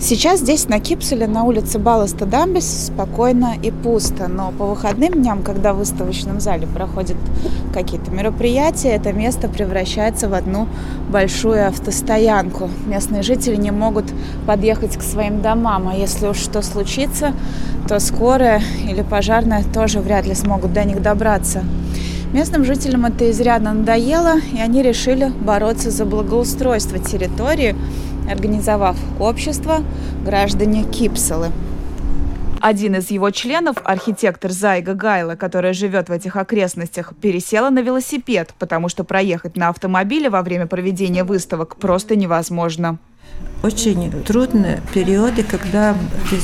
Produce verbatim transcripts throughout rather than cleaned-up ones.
Сейчас здесь, на Кипселе, на улице Баласта-Дамбис, спокойно и пусто. Но по выходным дням, когда в выставочном зале проходят какие-то мероприятия, это место превращается в одну большую автостоянку. Местные жители не могут подъехать к своим домам, а если уж что случится, то скорая или пожарная тоже вряд ли смогут до них добраться. Местным жителям это изрядно надоело, и они решили бороться за благоустройство территории, организовав общество «Граждане Кипселы». Один из его членов, архитектор Зайга Гайла, которая живет в этих окрестностях, пересела на велосипед, потому что проехать на автомобиле во время проведения выставок просто невозможно. Очень трудные периоды, когда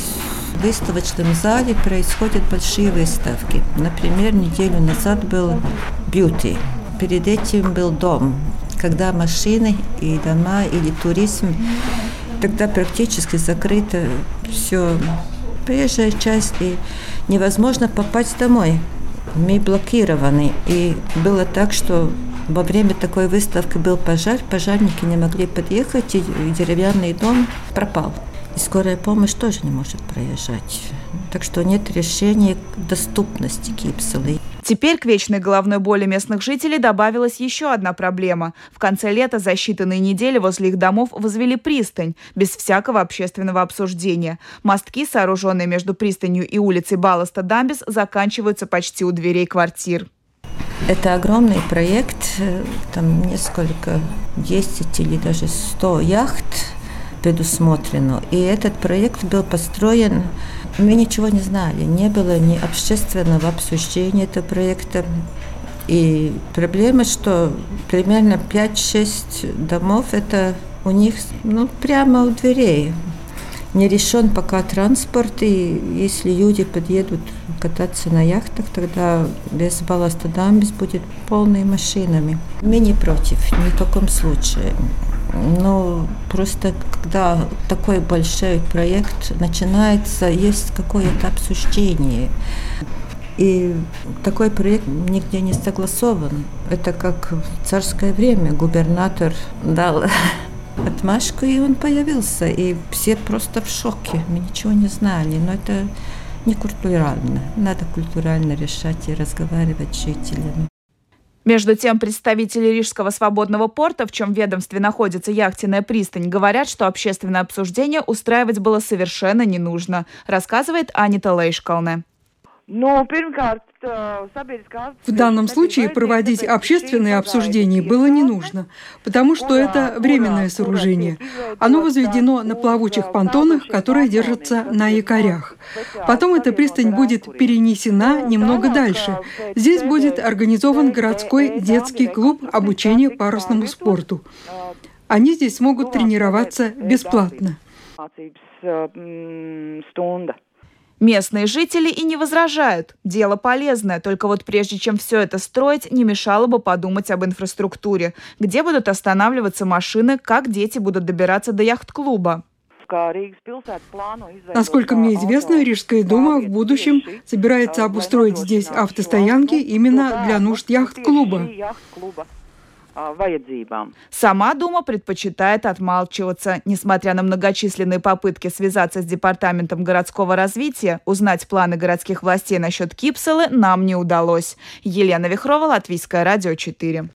в выставочном зале происходят большие выставки. Например, неделю назад был бьюти, перед этим был дом. Когда машины и дома или туризм, тогда практически закрыто все, проезжая часть, и невозможно попасть домой. Мы блокированы. И было так, что во время такой выставки был пожар, пожарники не могли подъехать, и деревянный дом пропал. И скорая помощь тоже не может проезжать. Так что нет решения доступности Кипселы. Теперь к вечной головной боли местных жителей добавилась еще одна проблема. В конце лета за считанные недели возле их домов возвели пристань, без всякого общественного обсуждения. Мостки, сооруженные между пристанью и улицей Баласта-Дамбис, заканчиваются почти у дверей квартир. Это огромный проект, там несколько, десять или даже сто яхт предусмотрено. И этот проект был построен, мы ничего не знали, не было ни общественного обсуждения этого проекта. И проблема, что примерно пять-шесть домов, это у них ну, прямо у дверей. Не решен пока транспорт, и если люди подъедут кататься на яхтах, тогда без Баласта-Дамбис будет полный машинами. Мы не против, ни в каком случае. Но просто когда такой большой проект начинается, есть какое-то обсуждение. И такой проект нигде не согласован. Это как в царское время губернатор дал отмашку, и он появился. И все просто в шоке. Мы ничего не знали. Но это не культурально. Надо культурально решать и разговаривать с жителями. Между тем, представители Рижского свободного порта, в чем ведомстве находится яхтенная пристань, говорят, что общественное обсуждение устраивать было совершенно не нужно, рассказывает Анита Лейшкалне. В данном случае проводить общественные обсуждения было не нужно, потому что это временное сооружение. Оно возведено на плавучих понтонах, которые держатся на якорях. Потом эта пристань будет перенесена немного дальше. Здесь будет организован городской детский клуб обучения парусному спорту. Они здесь смогут тренироваться бесплатно. Местные жители и не возражают. Дело полезное, только вот прежде чем все это строить, не мешало бы подумать об инфраструктуре. Где будут останавливаться машины, как дети будут добираться до яхт-клуба. Насколько мне известно, Рижская дума в будущем собирается обустроить здесь автостоянки именно для нужд яхт-клуба. Сама Дума предпочитает отмалчиваться. Несмотря на многочисленные попытки связаться с Департаментом городского развития, узнать планы городских властей насчет Кипселы нам не удалось. Елена Вихрова, Латвийское радио четыре.